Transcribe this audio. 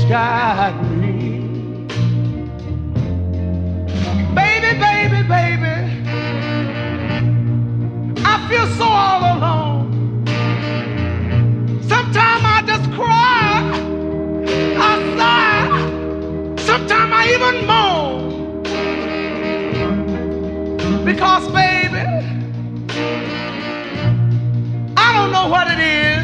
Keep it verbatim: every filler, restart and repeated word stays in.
got me. Baby, baby, baby, I feel so all alone. Sometimes I just cry, I sigh, sometimes I even moan. Because baby, I don't know what it is